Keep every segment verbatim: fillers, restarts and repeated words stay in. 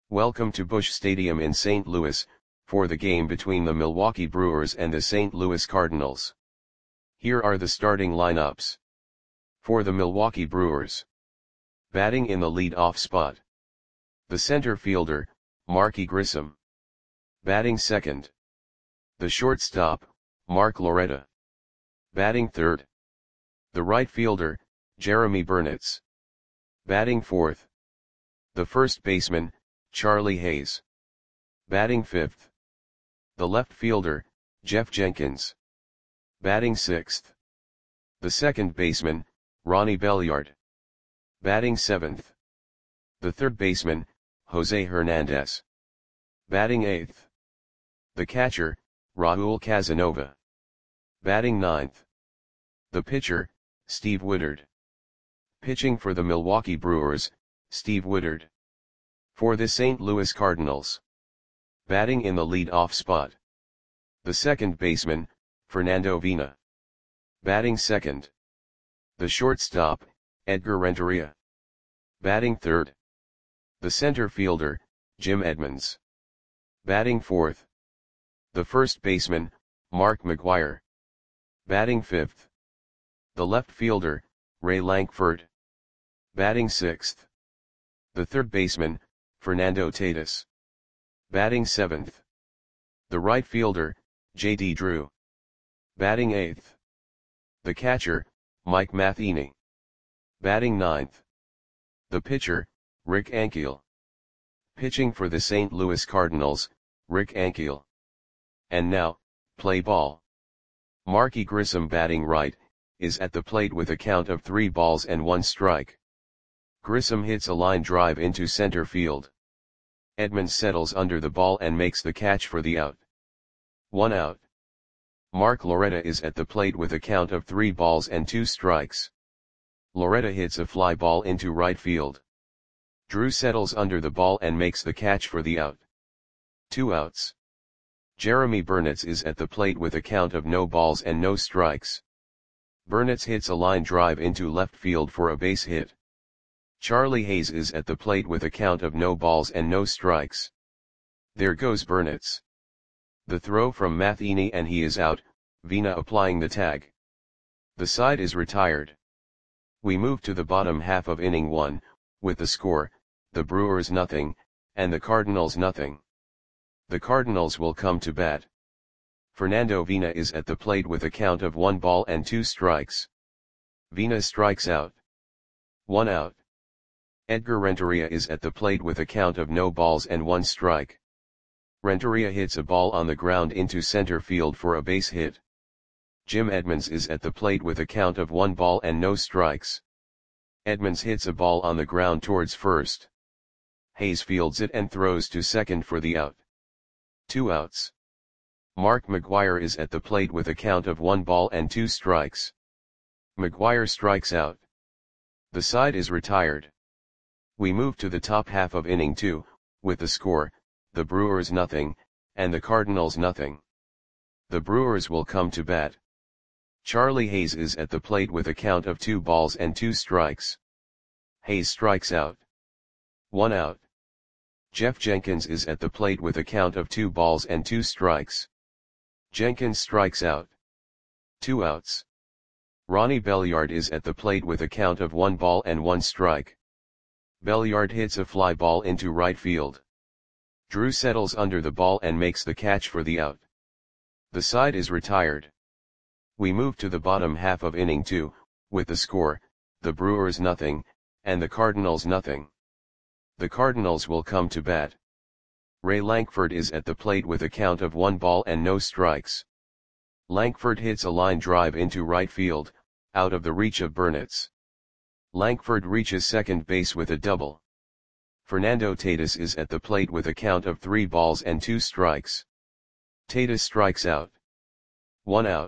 Welcome to Busch Stadium in Saint Louis, for the game between the Milwaukee Brewers and the Saint Louis Cardinals. Here are the starting lineups. For the Milwaukee Brewers. Batting in the lead-off spot. The center fielder, Marky Grissom. Batting second. The shortstop, Mark Loretta. Batting third. The right fielder, Jeremy Burnitz. Batting fourth. The first baseman, Charlie Hayes. Batting fifth. The left fielder, Jeff Jenkins. Batting sixth. The second baseman, Ronnie Belliard. Batting seventh. The third baseman, Jose Hernandez. Batting eighth. The catcher, Raul Casanova. Batting ninth. The pitcher, Steve Woodard. Pitching for the Milwaukee Brewers, Steve Woodard. For the Saint Louis Cardinals. Batting in the lead-off spot. The second baseman, Fernando Vina. Batting second. The shortstop, Edgar Renteria. Batting third. The center fielder, Jim Edmonds. Batting fourth. The first baseman, Mark McGwire. Batting fifth. The left fielder, Ray Lankford. Batting sixth. The third baseman, Fernando Tatis. Batting seventh. The right fielder, J D Drew. Batting eighth. The catcher, Mike Matheny. Batting ninth. The pitcher, Rick Ankiel. Pitching for the Saint Louis Cardinals, Rick Ankiel. And now, play ball. Marky Grissom batting right, is at the plate with a count of three balls and one strike. Grissom hits a line drive into center field. Edmonds settles under the ball and makes the catch for the out. One out. Mark Loretta is at the plate with a count of three balls and two strikes. Loretta hits a fly ball into right field. Drew settles under the ball and makes the catch for the out. Two outs. Jeremy Burnitz is at the plate with a count of no balls and no strikes. Burnitz hits a line drive into left field for a base hit. Charlie Hayes is at the plate with a count of no balls and no strikes. There goes Burnitz. The throw from Matheny and he is out, Vina applying the tag. The side is retired. We move to the bottom half of inning one, with the score, the Brewers nothing, and the Cardinals nothing. The Cardinals will come to bat. Fernando Vina is at the plate with a count of one ball and two strikes. Vina strikes out. One out. Edgar Renteria is at the plate with a count of no balls and one strike. Renteria hits a ball on the ground into center field for a base hit. Jim Edmonds is at the plate with a count of one ball and no strikes. Edmonds hits a ball on the ground towards first. Hayes fields it and throws to second for the out. Two outs. Mark McGwire is at the plate with a count of one ball and two strikes. McGwire strikes out. The side is retired. We move to the top half of inning two, with the score, the Brewers nothing, and the Cardinals nothing. The Brewers will come to bat. Charlie Hayes is at the plate with a count of two balls and two strikes. Hayes strikes out. One out. Jeff Jenkins is at the plate with a count of two balls and two strikes. Jenkins strikes out. Two outs. Ronnie Belliard is at the plate with a count of one ball and one strike. Belliard hits a fly ball into right field. Drew settles under the ball and makes the catch for the out. The side is retired. We move to the bottom half of inning two, with the score, the Brewers nothing, and the Cardinals nothing. The Cardinals will come to bat. Ray Lankford is at the plate with a count of one ball and no strikes. Lankford hits a line drive into right field, out of the reach of Burnitz. Lankford reaches second base with a double. Fernando Tatis is at the plate with a count of three balls and two strikes. Tatis strikes out. One out.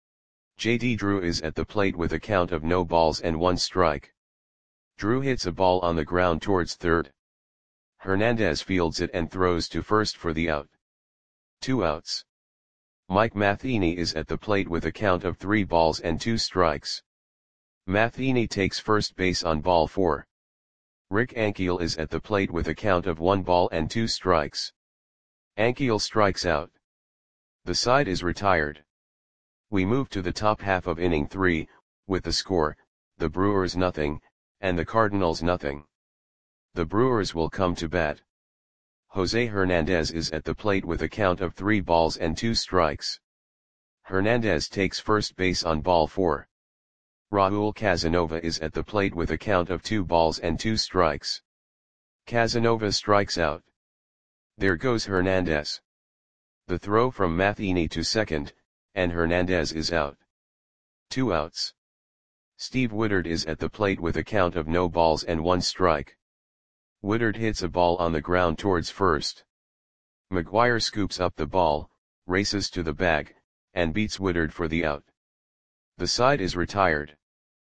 J D Drew is at the plate with a count of no balls and one strike. Drew hits a ball on the ground towards third. Hernandez fields it and throws to first for the out. Two outs. Mike Matheny is at the plate with a count of three balls and two strikes. Matheny takes first base on ball four. Rick Ankiel is at the plate with a count of one ball and two strikes. Ankiel strikes out. The side is retired. We move to the top half of inning three, with the score, the Brewers nothing, and the Cardinals nothing. The Brewers will come to bat. Jose Hernandez is at the plate with a count of three balls and two strikes. Hernandez takes first base on ball four. Raul Casanova is at the plate with a count of two balls and two strikes. Casanova strikes out. There goes Hernandez. The throw from Matheny to second, and Hernandez is out. Two outs. Steve Woodard is at the plate with a count of no balls and one strike. Woodard hits a ball on the ground towards first. McGuire scoops up the ball, races to the bag, and beats Woodard for the out. The side is retired.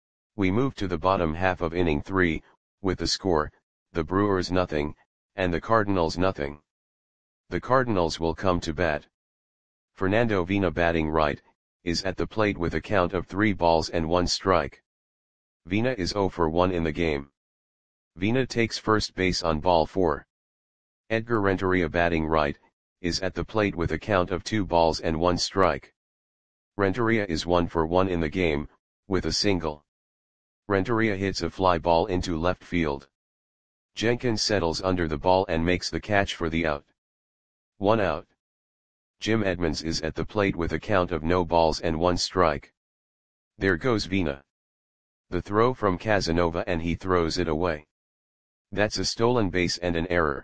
We move to the bottom half of inning three, with the score, the Brewers nothing, and the Cardinals nothing. The Cardinals will come to bat. Fernando Vina, batting right, is at the plate with a count of three balls and one strike. Vina is oh for one in the game. Vina takes first base on ball four. Edgar Renteria, batting right, is at the plate with a count of two balls and one strike. Renteria is one for one in the game, with a single. Renteria hits a fly ball into left field. Jenkins settles under the ball and makes the catch for the out. One out. Jim Edmonds is at the plate with a count of no balls and one strike. There goes Vina. The throw from Casanova, and he throws it away. That's a stolen base and an error.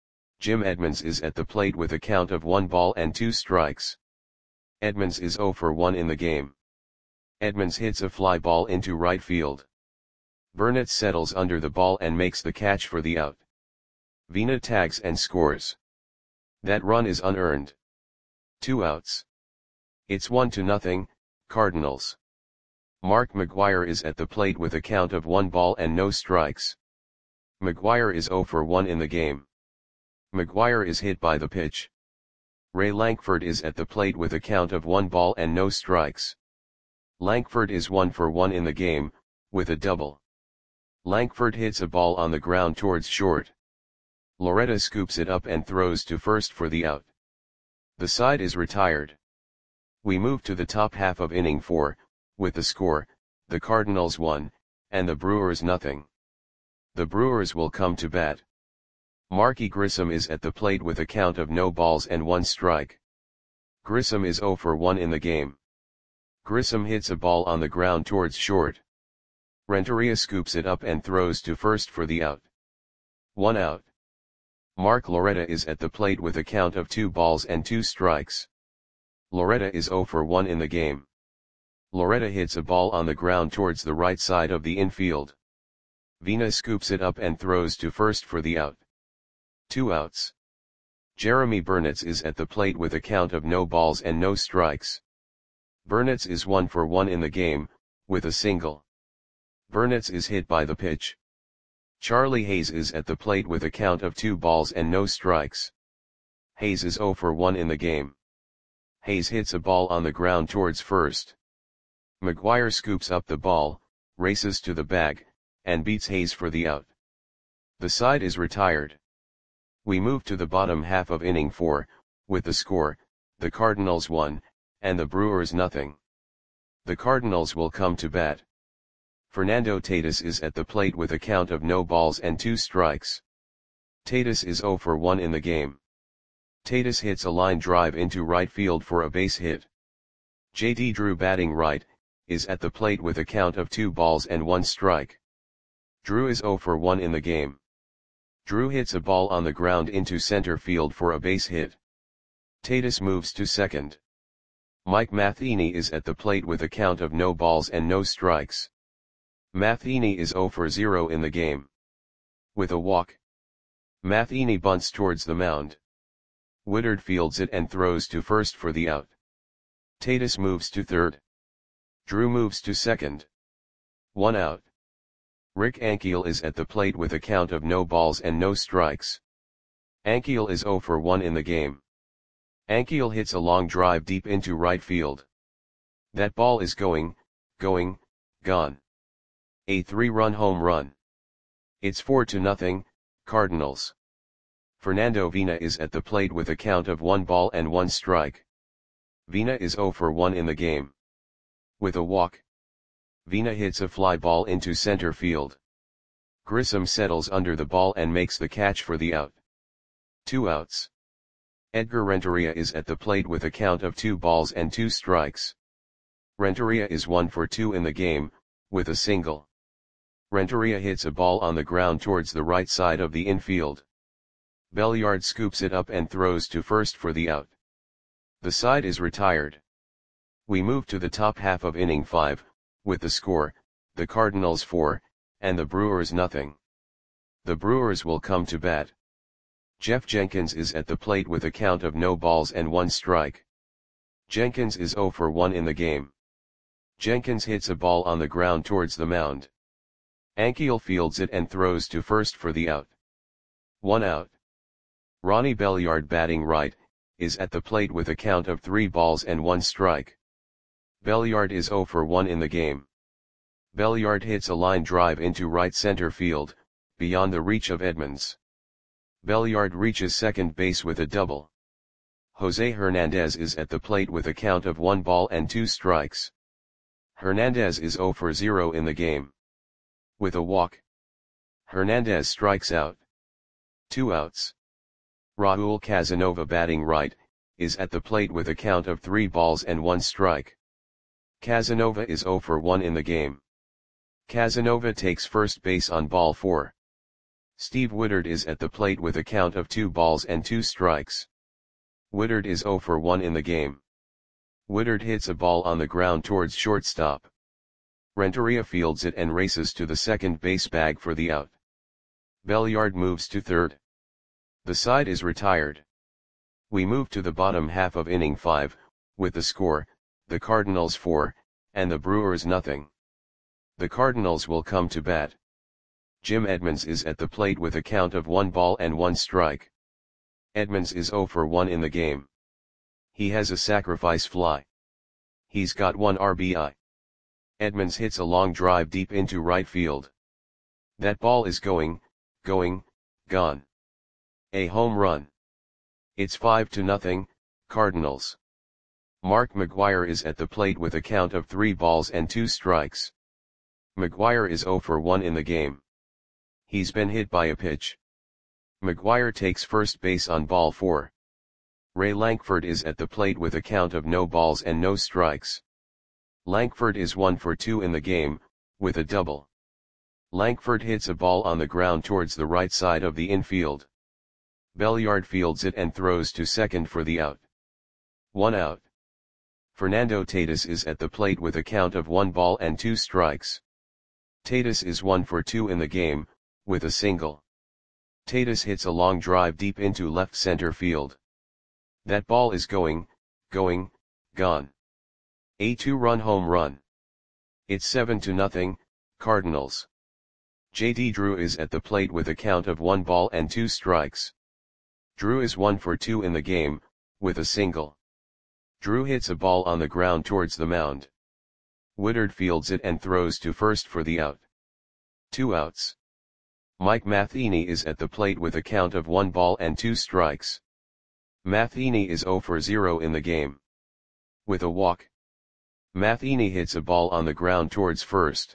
Jim Edmonds is at the plate with a count of one ball and two strikes. Edmonds is oh for one in the game. Edmonds hits a fly ball into right field. Burnett settles under the ball and makes the catch for the out. Vina tags and scores. That run is unearned. Two outs. It's one to nothing, Cardinals. Mark McGuire is at the plate with a count of one ball and no strikes. McGuire is oh for one in the game. McGuire is hit by the pitch. Ray Lankford is at the plate with a count of one ball and no strikes. Lankford is one for one in the game, with a double. Lankford hits a ball on the ground towards short. Loretta scoops it up and throws to first for the out. The side is retired. We move to the top half of inning four, with the score, the Cardinals one, and the Brewers nothing. The Brewers will come to bat. Marky Grissom is at the plate with a count of no balls and one strike. Grissom is oh for one in the game. Grissom hits a ball on the ground towards short. Renteria scoops it up and throws to first for the out. One out. Mark Loretta is at the plate with a count of two balls and two strikes. Loretta is oh for one in the game. Loretta hits a ball on the ground towards the right side of the infield. Vina scoops it up and throws to first for the out. Two outs. Jeremy Burnitz is at the plate with a count of no balls and no strikes. Burnitz is one for one in the game, with a single. Burnitz is hit by the pitch. Charlie Hayes is at the plate with a count of two balls and no strikes. Hayes is oh for one in the game. Hayes hits a ball on the ground towards first. McGuire scoops up the ball, races to the bag, and beats Hayes for the out. The side is retired. We move to the bottom half of inning four, with the score, the Cardinals one, and the Brewers nothing. The Cardinals will come to bat. Fernando Tatis is at the plate with a count of no balls and two strikes. Tatis is oh for one in the game. Tatis hits a line drive into right field for a base hit. J D Drew, batting right, is at the plate with a count of two balls and one strike. Drew is oh for one in the game. Drew hits a ball on the ground into center field for a base hit. Tatis moves to second. Mike Matheny is at the plate with a count of no balls and no strikes. Matheny is oh for zero in the game. With a walk. Matheny bunts towards the mound. Woodard fields it and throws to first for the out. Tatis moves to third. Drew moves to second. One out. Rick Ankiel is at the plate with a count of no balls and no strikes. Ankiel is oh for one in the game. Ankiel hits a long drive deep into right field. That ball is going, going, gone. A three-run home run. It's four to nothing, Cardinals. Fernando Vina is at the plate with a count of one ball and one strike. Vina is zero for one in the game. With a walk, Vina hits a fly ball into center field. Grissom settles under the ball and makes the catch for the out. Two outs. Edgar Renteria is at the plate with a count of two balls and two strikes. Renteria is one for two in the game, with a single. Renteria hits a ball on the ground towards the right side of the infield. Belliard scoops it up and throws to first for the out. The side is retired. We move to the top half of inning five, with the score, the Cardinals four, and the Brewers nothing. The Brewers will come to bat. Jeff Jenkins is at the plate with a count of no balls and one strike. Jenkins is zero for one in the game. Jenkins hits a ball on the ground towards the mound. Ankiel fields it and throws to first for the out. One out. Ronnie Belliard, batting right, is at the plate with a count of three balls and one strike. Belliard is zero for one in the game. Belliard hits a line drive into right center field, beyond the reach of Edmonds. Belliard reaches second base with a double. Jose Hernandez is at the plate with a count of one ball and two strikes. Hernandez is zero for zero in the game. With a walk, Hernandez strikes out. Two outs. Raul Casanova, batting right, is at the plate with a count of three balls and one strike. Casanova is zero for one in the game. Casanova takes first base on ball four. Steve Woodard is at the plate with a count of two balls and two strikes. Woodard is zero for one in the game. Woodard hits a ball on the ground towards shortstop. Renteria fields it and races to the second base bag for the out. Belliard moves to third. The side is retired. We move to the bottom half of inning five, with the score, the Cardinals four, and the Brewers nothing. The Cardinals will come to bat. Jim Edmonds is at the plate with a count of one ball and one strike. Edmonds is zero for one in the game. He has a sacrifice fly. He's got one R B I. Edmonds hits a long drive deep into right field. That ball is going, going, gone. A home run. It's five to nothing, Cardinals. Mark McGwire is at the plate with a count of three balls and two strikes. McGwire is zero for one in the game. He's been hit by a pitch. McGwire takes first base on ball four. Ray Lankford is at the plate with a count of no balls and no strikes. Lankford is one for two in the game, with a double. Lankford hits a ball on the ground towards the right side of the infield. Belliard fields it and throws to second for the out. One out. Fernando Tatis is at the plate with a count of one ball and two strikes. Tatis is one for two in the game, with a single. Tatis hits a long drive deep into left center field. That ball is going, going, gone. A two-run home run. It's seven to nothing, Cardinals. J D Drew is at the plate with a count of one ball and two strikes. Drew is one for two in the game, with a single. Drew hits a ball on the ground towards the mound. Woodard fields it and throws to first for the out. Two outs. Mike Matheny is at the plate with a count of one ball and two strikes. Matheny is zero for zero in the game. With a walk, Matheny hits a ball on the ground towards first.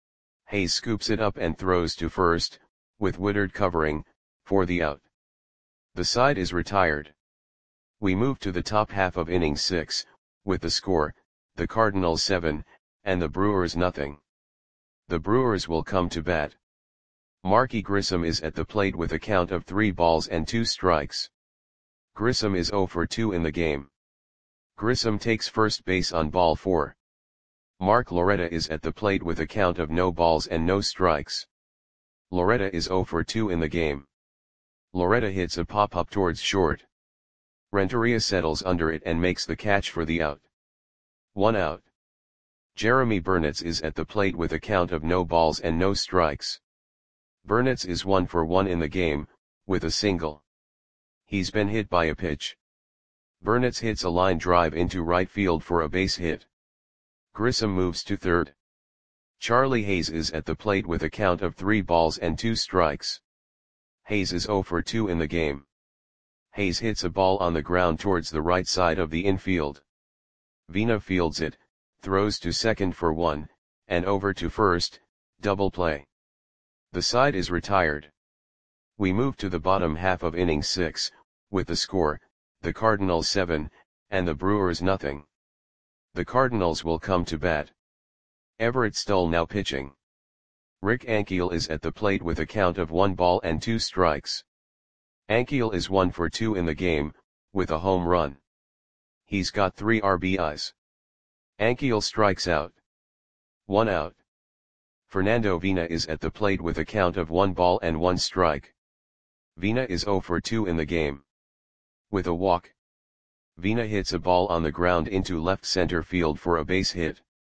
Hayes scoops it up and throws to first, with Woodard covering, for the out. The side is retired. We move to the top half of inning six, with the score, the Cardinals seven, and the Brewers nothing. The Brewers will come to bat. Marky Grissom is at the plate with a count of three balls and two strikes. Grissom is zero for two in the game. Grissom takes first base on ball four. Mark Loretta is at the plate with a count of no balls and no strikes. Loretta is zero for two in the game. Loretta hits a pop-up towards short. Renteria settles under it and makes the catch for the out. One out. Jeremy Burnitz is at the plate with a count of no balls and no strikes. Burnitz is one for one in the game, with a single. He's been hit by a pitch. Burnitz hits a line drive into right field for a base hit. Grissom moves to third. Charlie Hayes is at the plate with a count of three balls and two strikes. Hayes is zero for two in the game. Hayes hits a ball on the ground towards the right side of the infield. Vina fields it, throws to second for one, and over to first, double play. The side is retired. We move to the bottom half of inning six, with the score, the Cardinals seven, and the Brewers nothing. The Cardinals will come to bat. Everett Stoll now pitching. Rick Ankiel is at the plate with a count of one ball and two strikes. Ankiel is one for two in the game, with a home run. He's got three R B Is. Ankiel strikes out. One out. Fernando Vina is at the plate with a count of one ball and one strike. Vina is zero for two in the game. With a walk. Vina hits a ball on the ground into left center field for a base hit.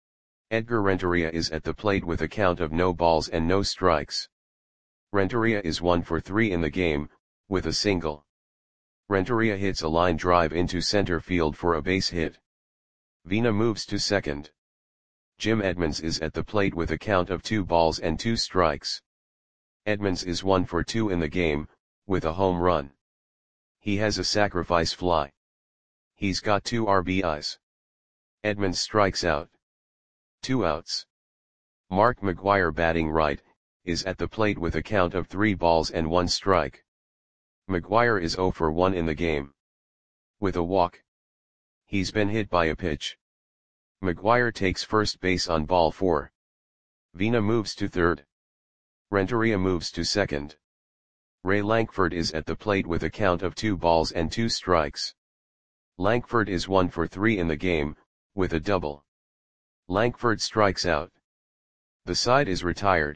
Edgar Renteria is at the plate with a count of no balls and no strikes. Renteria is one for three in the game, with a single. Renteria hits a line drive into center field for a base hit. Vina moves to second. Jim Edmonds is at the plate with a count of two balls and two strikes. Edmonds is one for two in the game, with a home run. He has a sacrifice fly. He's got two R B Is. Edmonds strikes out. Two outs. Mark McGwire, batting right, is at the plate with a count of three balls and one strike. McGwire is zero for one in the game. With a walk. He's been hit by a pitch. McGwire takes first base on ball four. Vina moves to third. Renteria moves to second. Ray Lankford is at the plate with a count of two balls and two strikes. Lankford is one for three in the game, with a double. Lankford strikes out. The side is retired.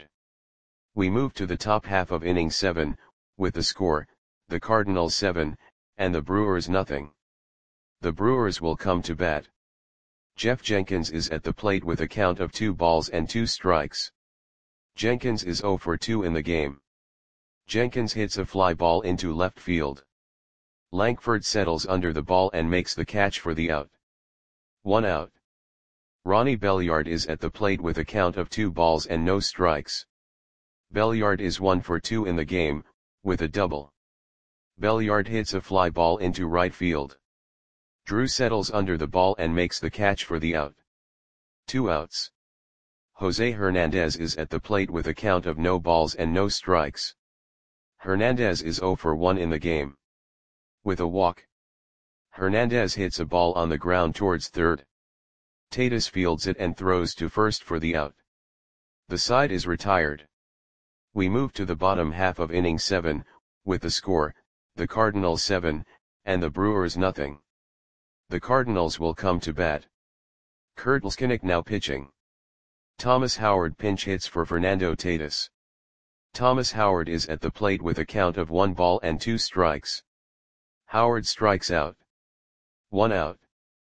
We move to the top half of inning seven, with the score, the Cardinals seven, and the Brewers nothing. The Brewers will come to bat. Jeff Jenkins is at the plate with a count of two balls and two strikes. Jenkins is zero for two in the game. Jenkins hits a fly ball into left field. Lankford settles under the ball and makes the catch for the out. One out. Ronnie Belliard is at the plate with a count of two balls and no strikes. Belliard is one for two in the game, with a double. Belliard hits a fly ball into right field. Drew settles under the ball and makes the catch for the out. Two outs. Jose Hernandez is at the plate with a count of no balls and no strikes. Hernandez is zero for one in the game. With a walk. Hernandez hits a ball on the ground towards third. Tatis fields it and throws to first for the out. The side is retired. We move to the bottom half of inning seven, with the score, the Cardinals seven, and the Brewers nothing. The Cardinals will come to bat. Kurt Leskinick now pitching. Thomas Howard pinch hits for Fernando Tatis. Thomas Howard is at the plate with a count of one ball and two strikes. Howard strikes out. One out.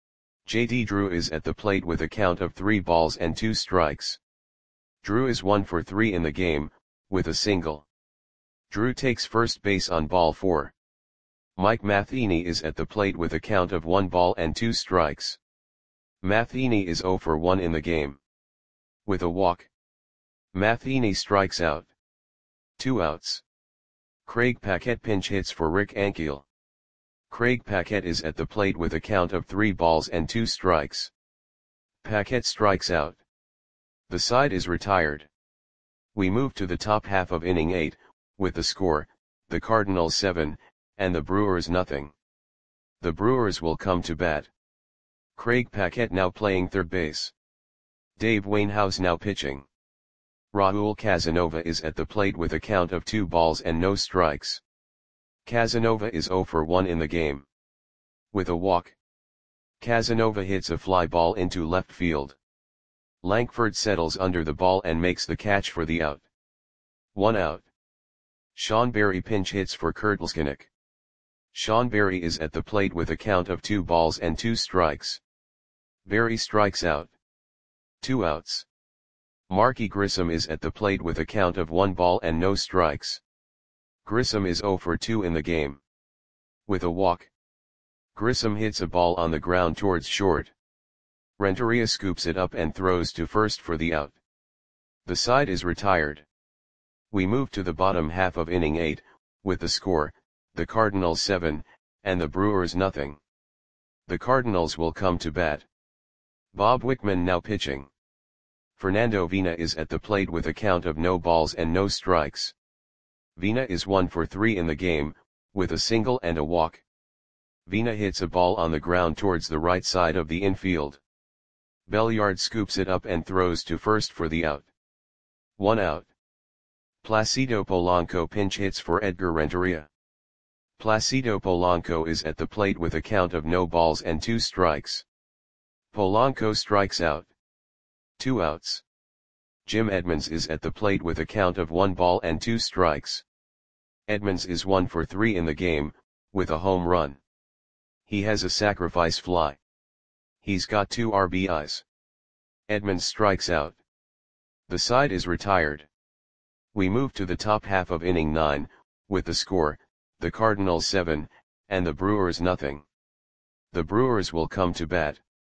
J D Drew is at the plate with a count of three balls and two strikes. Drew is one for three in the game, with a single. Drew takes first base on ball four. Mike Matheny is at the plate with a count of one ball and two strikes. Matheny is zero for one in the game. With a walk. Matheny strikes out. Two outs. Craig Paquette pinch hits for Rick Ankiel. Craig Paquette is at the plate with a count of three balls and two strikes. Paquette strikes out. The side is retired. We move to the top half of inning eight, with the score, the Cardinals seven, and the Brewers nothing. The Brewers will come to bat. Craig Paquette now playing third base. Dave Wainhouse now pitching. Raul Casanova is at the plate with a count of two balls and no strikes. Casanova is zero for one in the game. With a walk. Casanova hits a fly ball into left field. Lankford settles under the ball and makes the catch for the out. One out. Sean Berry pinch hits for Kurt Leskinick. Sean Berry is at the plate with a count of two balls and two strikes. Berry strikes out. Two outs. Marky Grissom is at the plate with a count of one ball and no strikes. Grissom is zero for two in the game. With a walk. Grissom hits a ball on the ground towards short. Renteria scoops it up and throws to first for the out. The side is retired. We move to the bottom half of inning eight, with the score, the Cardinals seven, and the Brewers nothing. The Cardinals will come to bat. Bob Wickman now pitching. Fernando Vina is at the plate with a count of no balls and no strikes. Vina is one for three in the game, with a single and a walk. Vina hits a ball on the ground towards the right side of the infield. Belliard scoops it up and throws to first for the out. One out. Placido Polanco pinch hits for Edgar Renteria. Placido Polanco is at the plate with a count of no balls and two strikes. Polanco strikes out. Two outs. Jim Edmonds is at the plate with a count of one ball and two strikes. Edmonds is one for three in the game, with a home run. He has a sacrifice fly. He's got two R B Is. Edmonds strikes out. The side is retired. We move to the top half of inning nine, with the score, the Cardinals seven, and the Brewers nothing. The Brewers will come to bat.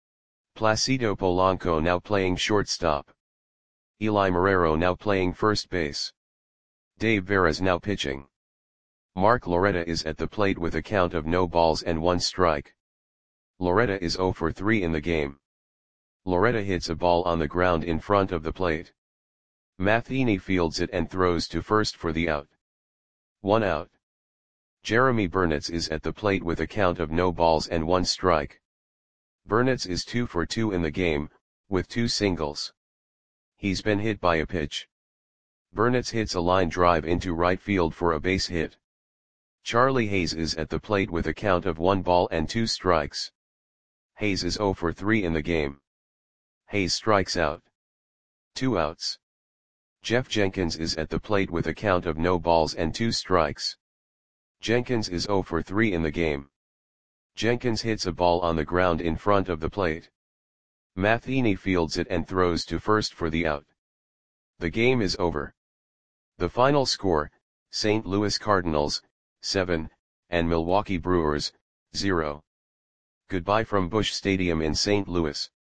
Placido Polanco now playing shortstop. Eli Marrero now playing first base. Dave Veras now pitching. Mark Loretta is at the plate with a count of no balls and one strike. Loretta is zero for three in the game. Loretta hits a ball on the ground in front of the plate. Matheny fields it and throws to first for the out. One out. Jeremy Burnitz is at the plate with a count of no balls and one strike. Burnitz is two for two in the game, with two singles. He's been hit by a pitch. Burnitz hits a line drive into right field for a base hit. Charlie Hayes is at the plate with a count of one ball and two strikes. Hayes is zero for three in the game. Hayes strikes out. Two outs. Jeff Jenkins is at the plate with a count of no balls and two strikes. Jenkins is zero for three in the game. Jenkins hits a ball on the ground in front of the plate. Matheny fields it and throws to first for the out. The game is over. The final score, Saint Louis Cardinals, seven, and Milwaukee Brewers, zero. Goodbye from Busch Stadium in Saint Louis.